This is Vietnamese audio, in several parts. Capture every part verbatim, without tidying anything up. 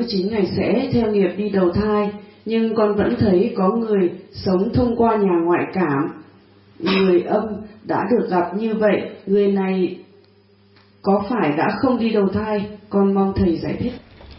chín ngày sẽ theo nghiệp đi đầu thai, nhưng con vẫn thấy có người sống thông qua nhà ngoại cảm, người âm đã được gặp như vậy. Người này có phải đã không đi đầu thai? Con mong thầy giải thích.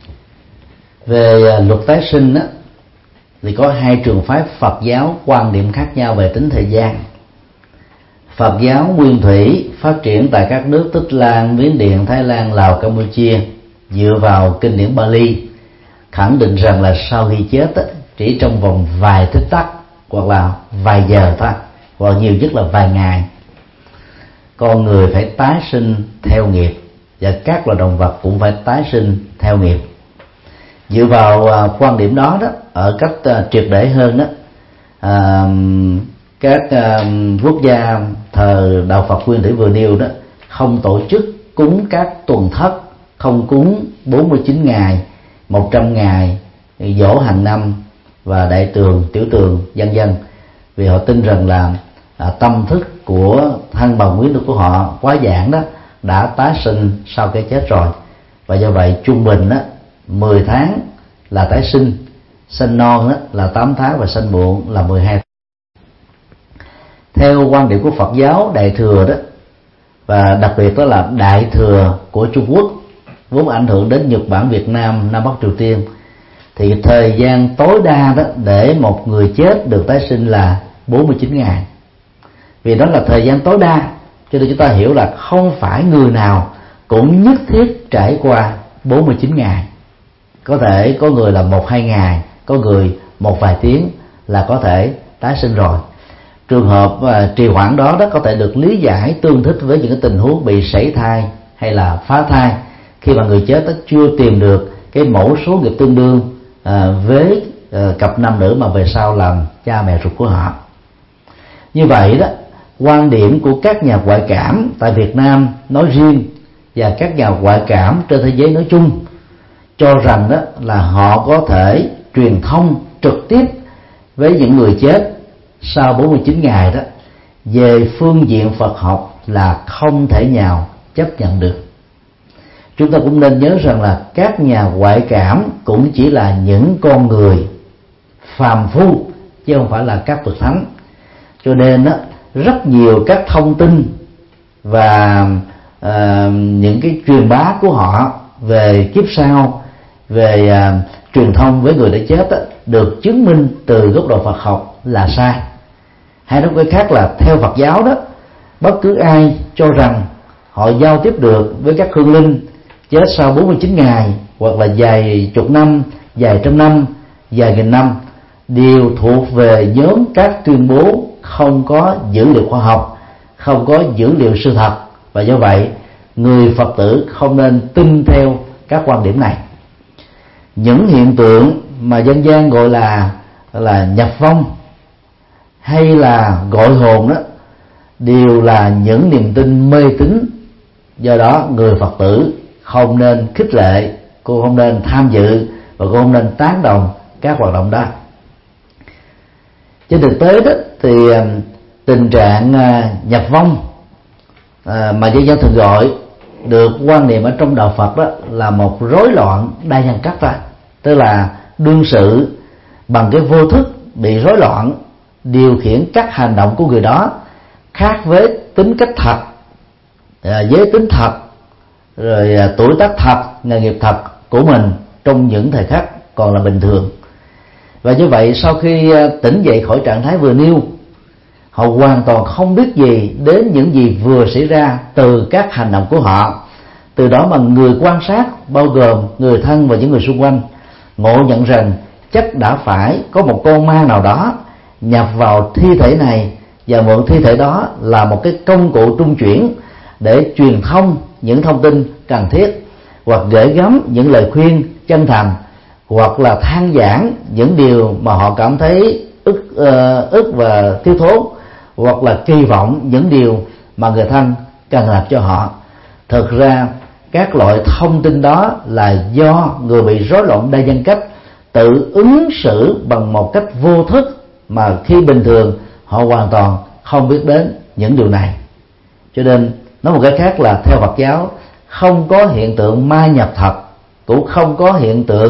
Về luật tái sinh á, thì có hai trường phái Phật giáo quan điểm khác nhau về tính thời gian. Phật giáo Nguyên Thủy phát triển tại các nước Tích Lan, Miến Điện, Thái Lan, Lào, Campuchia dựa vào kinh điển Bali, khẳng định rằng là sau khi chết á, chỉ trong vòng vài tích tắc hoặc là vài giờ thôi, hoặc nhiều nhất là vài ngày, con người phải tái sinh theo nghiệp, và các loài động vật cũng phải tái sinh theo nghiệp. Dựa vào uh, quan điểm đó đó, ở cách uh, triệt để hơn đó, uh, các uh, quốc gia thờ đạo Phật Nguyên Thủy vừa nêu đó không tổ chức cúng các tuần thất, không cúng bốn mươi chín ngày, một trăm ngày, dỗ hàng năm và đại tường, tiểu tường, vân vân, vì họ tin rằng là à, tâm thức của thân bằng quyến thuộc của họ quá giản đó đã tái sinh sau cái chết rồi, và do vậy trung bình đó mười tháng là tái sinh, sinh non đó là tám tháng và sinh muộn là mười hai tháng. Theo quan điểm của Phật giáo Đại thừa đó, và đặc biệt đó là Đại thừa của Trung Quốc vốn ảnh hưởng đến Nhật Bản, Việt Nam, Nam Bắc Triều Tiên, thì thời gian tối đa đó để một người chết được tái sinh là bốn mươi chín ngày. Vì đó là thời gian tối đa, cho nên chúng ta hiểu là không phải người nào cũng nhất thiết trải qua bốn mươi chín ngày. Có thể có người là một hai ngày, có người một vài tiếng là có thể tái sinh rồi. Trường hợp uh, trì hoãn đó đó có thể được lý giải tương thích với những cái tình huống bị sảy thai hay là phá thai, khi mà người chết đó chưa tìm được cái mẫu số nghiệp tương đương à, với à, cặp nam nữ mà về sau làm cha mẹ ruột của họ. Như vậy đó, quan điểm của các nhà ngoại cảm tại Việt Nam nói riêng và các nhà ngoại cảm trên thế giới nói chung cho rằng đó là họ có thể truyền thông trực tiếp với những người chết sau bốn mươi chín ngày đó, về phương diện Phật học là không thể nào chấp nhận được. Chúng ta cũng nên nhớ rằng là các nhà ngoại cảm cũng chỉ là những con người phàm phu chứ không phải là các bậc thánh, cho nên đó, rất nhiều các thông tin và uh, những cái truyền bá của họ về kiếp sau, về uh, truyền thông với người đã chết đó, được chứng minh từ góc độ Phật học là sai. Hay nói cách khác là theo Phật giáo đó, bất cứ ai cho rằng họ giao tiếp được với các hương linh chết sau bốn mươi chín ngày hoặc là vài chục năm, vài trăm năm, vài nghìn năm đều thuộc về nhóm các tuyên bố không có dữ liệu khoa học, không có dữ liệu sự thật, và do vậy người Phật tử không nên tin theo các quan điểm này. Những hiện tượng mà dân gian gọi là là nhập vong hay là gọi hồn đó đều là những niềm tin mê tín, do đó người Phật tử không nên khích lệ, cô không nên tham dự và cô không nên tán đồng các hoạt động đó. Trên thực tế đó thì tình trạng nhập vong mà dân gian thường gọi được quan niệm ở trong đạo Phật đó là một rối loạn đa nhân cách ra, tức là đương sự bằng cái vô thức bị rối loạn điều khiển các hành động của người đó khác với tính cách thật, giới tính thật, rồi tuổi tác thật, nghề nghiệp thật của mình trong những thời khắc còn là bình thường. Và như vậy sau khi tỉnh dậy khỏi trạng thái vừa nêu, họ hoàn toàn không biết gì đến những gì vừa xảy ra từ các hành động của họ. Từ đó mà người quan sát, bao gồm người thân và những người xung quanh, ngộ nhận rằng chắc đã phải có một con ma nào đó nhập vào thi thể này và mượn thi thể đó là một cái công cụ trung chuyển để truyền thông những thông tin cần thiết, hoặc gửi gắm những lời khuyên chân thành, hoặc là than giảng những điều mà họ cảm thấy ức uh, ức và thiếu thốn, hoặc là kỳ vọng những điều mà người thân cần làm cho họ. Thực ra các loại thông tin đó là do người bị rối loạn đa nhân cách tự ứng xử bằng một cách vô thức, mà khi bình thường họ hoàn toàn không biết đến những điều này. Cho nên nói một cái khác là theo Phật giáo không có hiện tượng ma nhập thật, cũng không có hiện tượng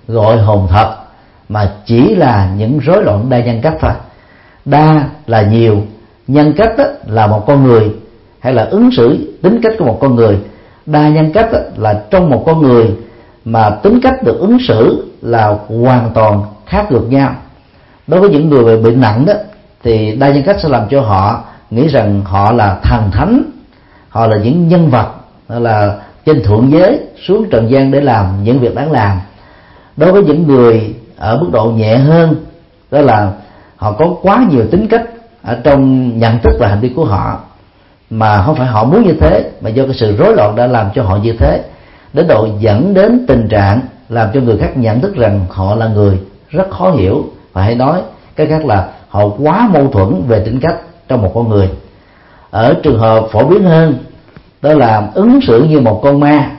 gọi hồn thật, mà chỉ là những rối loạn đa nhân cách thôi. Đa là nhiều, nhân cách là một con người hay là ứng xử tính cách của một con người. Đa nhân cách là trong một con người mà tính cách được ứng xử là hoàn toàn khác ngược nhau. Đối với những người bị nặng đó thì đa nhân cách sẽ làm cho họ nghĩ rằng họ là thần thánh, họ là những nhân vật là trên thượng giới xuống trần gian để làm những việc đáng làm. Đối với những người ở mức độ nhẹ hơn, đó là họ có quá nhiều tính cách ở trong nhận thức và hành vi của họ, mà không phải họ muốn như thế, mà do cái sự rối loạn đã làm cho họ như thế, đến độ dẫn đến tình trạng làm cho người khác nhận thức rằng họ là người rất khó hiểu, và hay nói cái khác là họ quá mâu thuẫn về tính cách trong một con người. Ở trường hợp phổ biến hơn, đó là ứng xử như một con ma,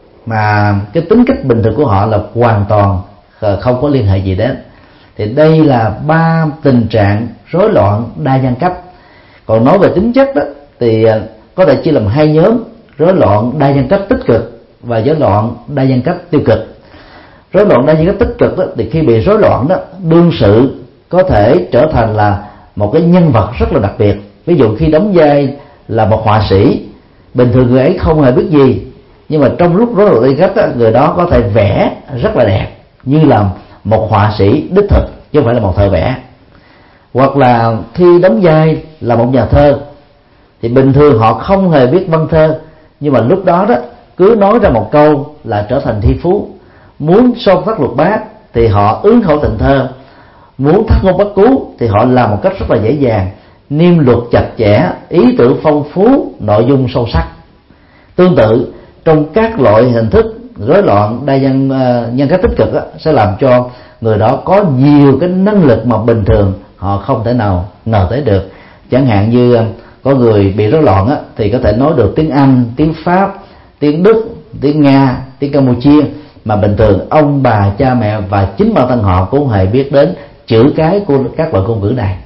mà cái tính cách bình thường của họ là hoàn toàn không có liên hệ gì đến. Thì đây là ba tình trạng rối loạn đa nhân cách. Còn nói về tính chất đó thì có thể chia làm hai nhóm: rối loạn đa nhân cách tích cực và rối loạn đa nhân cách tiêu cực. Rối loạn đa nhân cách tích cực đó, thì khi bị rối loạn đó, đương sự có thể trở thành là một cái nhân vật rất là đặc biệt. Ví dụ khi đóng vai là một họa sĩ, bình thường người ấy không hề biết gì, nhưng mà trong lúc rối loạn đa nhân cách đó, người đó có thể vẽ rất là đẹp, như là một họa sĩ đích thực chứ không phải là một thợ vẽ. Hoặc là khi đóng vai là một nhà thơ, thì bình thường họ không hề biết văn thơ, nhưng mà lúc đó đó cứ nói ra một câu là trở thành thi phú. Muốn sâu phát lục bát thì họ ứng khẩu thành thơ, muốn thắt ngôn bắt cú thì họ làm một cách rất là dễ dàng, niêm luật chặt chẽ, ý tưởng phong phú, nội dung sâu sắc. Tương tự trong các loại hình thức rối loạn đa nhân uh, nhân cách tích cực đó, sẽ làm cho người đó có nhiều cái năng lực mà bình thường họ không thể nào ngờ tới được. Chẳng hạn như uh, có người bị rối loạn á, thì có thể nói được tiếng Anh, tiếng Pháp, tiếng Đức, tiếng Nga, tiếng Campuchia, mà bình thường ông bà, cha mẹ và chính bản thân họ cũng hề biết đến chữ cái của các loại ngôn ngữ này.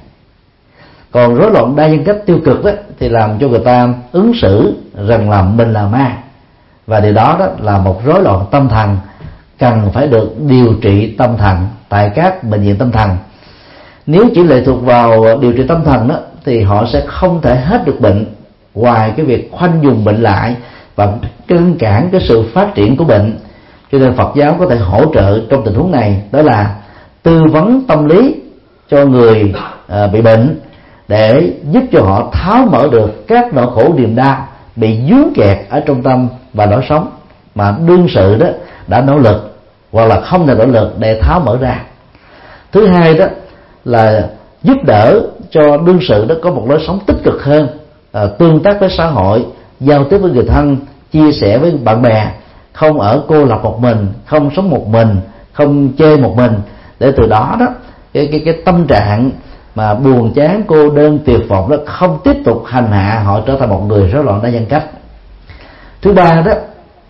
Còn rối loạn đa nhân cách tiêu cực đó, thì làm cho người ta ứng xử rằng là mình là ma, và điều đó đó là một rối loạn tâm thần cần phải được điều trị tâm thần tại các bệnh viện tâm thần. Nếu chỉ lệ thuộc vào điều trị tâm thần đó, thì họ sẽ không thể hết được bệnh, ngoài cái việc khoanh vùng bệnh lại và ngăn cản cái sự phát triển của bệnh. Cho nên Phật giáo có thể hỗ trợ trong tình huống này, đó là tư vấn tâm lý cho người à, bị bệnh, để giúp cho họ tháo mở được các nỗi khổ niềm đau bị dướng kẹt ở trong tâm và lối sống mà đương sự đó đã nỗ lực hoặc là không thể nỗ lực để tháo mở ra. Thứ hai đó là giúp đỡ cho đương sự đó có một lối sống tích cực hơn, à, tương tác với xã hội, giao tiếp với người thân, chia sẻ với bạn bè, không ở cô lập một mình, không sống một mình, không chơi một mình, để từ đó đó cái cái cái tâm trạng mà buồn chán, cô đơn, tuyệt vọng đó không tiếp tục hành hạ họ trở thành một người rối loạn đa nhân cách. Thứ ba đó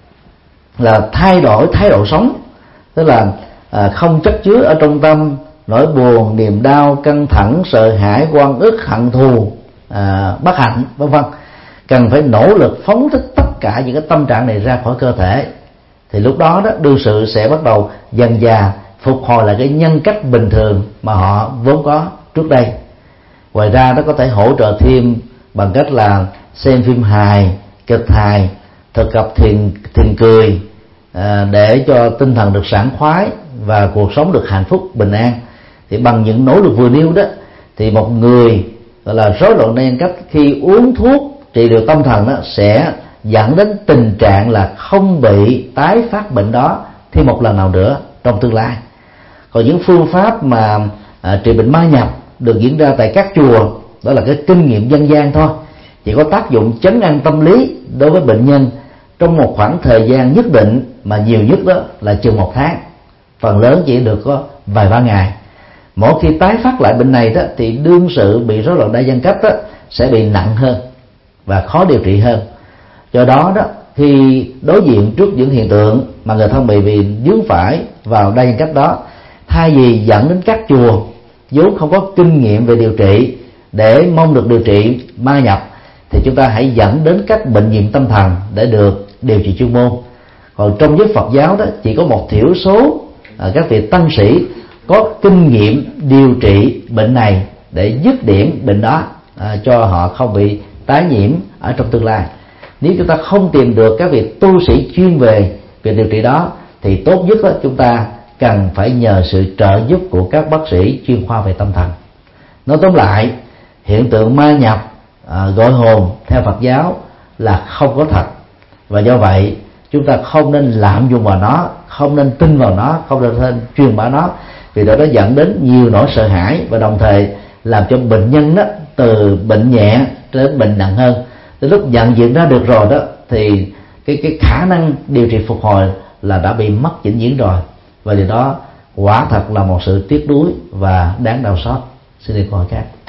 là thay đổi thái độ sống, tức là à, không chất chứa ở trong tâm nỗi buồn, niềm đau, căng thẳng, sợ hãi, oan ức, hận thù, à, bất hạnh, vân vân. Cần phải nỗ lực phóng thích tất cả những cái tâm trạng này ra khỏi cơ thể, thì lúc đó đó đương sự sẽ bắt đầu dần dà phục hồi lại cái nhân cách bình thường mà họ vốn có trước đây. Ngoài ra nó có thể hỗ trợ thêm bằng cách là xem phim hài, kịch hài, thực tập thiền thiền cười, à, để cho tinh thần được sảng khoái và cuộc sống được hạnh phúc bình an. Thì bằng những nỗ lực vừa nêu đó, thì một người gọi là rối loạn đa nhân cách khi uống thuốc trị liệu tâm thần đó sẽ dẫn đến tình trạng là không bị tái phát bệnh đó thêm một lần nào nữa trong tương lai. Còn những phương pháp mà à, trị bệnh ma nhập được diễn ra tại các chùa, đó là cái kinh nghiệm dân gian thôi, chỉ có tác dụng chấn an tâm lý đối với bệnh nhân trong một khoảng thời gian nhất định, mà nhiều nhất đó là chừng một tháng, phần lớn chỉ được có vài ba ngày. Mỗi khi tái phát lại bệnh này đó, thì đương sự bị rối loạn đa nhân cách đó sẽ bị nặng hơn và khó điều trị hơn. Do đó đó, khi đối diện trước những hiện tượng mà người thân bị bị vướng phải vào đa nhân cách đó, thay vì dẫn đến các chùa vốn không có kinh nghiệm về điều trị để mong được điều trị ma nhập, thì chúng ta hãy dẫn đến các bệnh viện tâm thần để được điều trị chuyên môn. Còn trong giới Phật giáo đó, chỉ có một thiểu số à, các vị tăng sĩ có kinh nghiệm điều trị bệnh này để dứt điểm bệnh đó, à, cho họ không bị tái nhiễm ở trong tương lai. Nếu chúng ta không tìm được các vị tu sĩ chuyên về việc điều trị đó, thì tốt nhất đó, chúng ta cần phải nhờ sự trợ giúp của các bác sĩ chuyên khoa về tâm thần. Nói tóm lại, hiện tượng ma nhập, à, gọi hồn theo Phật giáo là không có thật, và do vậy chúng ta không nên lạm dụng vào nó, không nên tin vào nó, không nên truyền bá nó, vì đó nó dẫn đến nhiều nỗi sợ hãi, và đồng thời làm cho bệnh nhân đó từ bệnh nhẹ đến bệnh nặng hơn. Đến lúc nhận diện ra được rồi đó, thì cái cái khả năng điều trị phục hồi là đã bị mất vĩnh viễn rồi, và điều đó quả thật là một sự tiếc nuối và đáng đau xót. Xin đi câu hỏi khác.